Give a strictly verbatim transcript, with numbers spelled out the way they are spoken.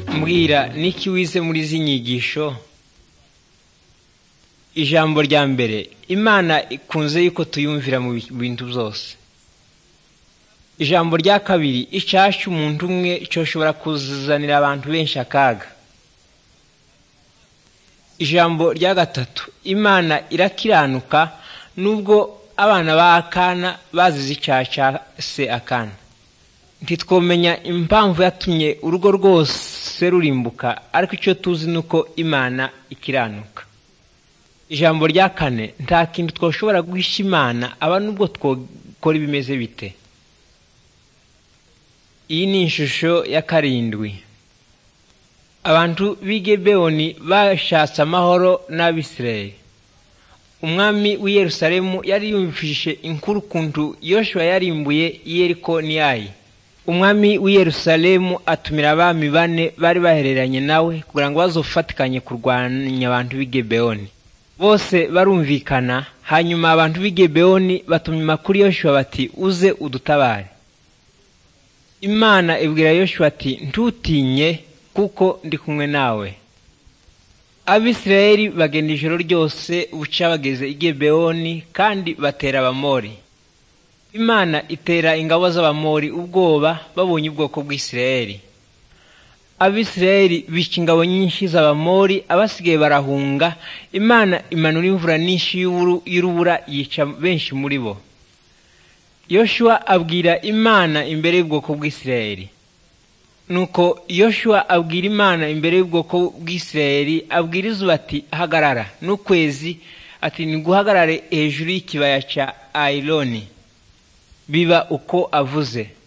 mbwira niki wize muri zinyigisho? Ijambo rya mbere, Imana ikunze yuko tuyumvira mu bintu byose. Ijambo rya kabiri, icyacu umuntu umwe cyo shobora kuzanira abantu benshi akaga. Ijambo rya gatatu, Imana irakiranuka nubwo abana ba Akana bazize icyaha se Akana. Ntitwomenya impamvu yatumye urugo rwose rurimbuka, ariko icyo tuzi nuko Imana ikiranuka. Ijambo rya kane, nta kintu twoshobora guhisha Imana aba nubwo twokora ibimeze bite. Iyi ni ishusho ya karindwi. Abantu b'i Gibeyoni bashatse amahoro n'Abisirayeli. Umwami w'i Yerusalemu yari yumvishije inkuru kuntu Yoshua yarimbuye Yeriko n'Ayi. Umwami w'i Yerusalemu atumira abami bane bari bahereranye nawe kugira ngo bazofatikanye kurwanya abantu b'i Gibeyoni. Bose barumvikana, hanyuma abantu b'i Gibeyoni batumima kuri Yoshua bati uze udutabare. Imana ibwira Yoshua ati ntutinye kuko ndi kumwe nawe. Abisirayeli bagenda ijoro ryose buca bageze i Gibeyoni kandi batera Abamori. Imana itera ingabo z'Abamori ubwoba babonye ubwoko bw'Isirayeli. Abisirayeli bica ingabo nyinshi z'Abamori, abasigaye barahunga. Imana imanura imvura nyinshi y'urubura yica benshi muri bo. Yoshua abwira Imana imbere y'ubwoko bw'Isirayeli. Nuko Yoshua abwira Imana imbere y'ubwoko bw'Isirayeli, abwira izuba ati hagarara, n'ukwezi ati niguhagarare hejuru y'ikibaya cya Ayironi. Biba uko avuze.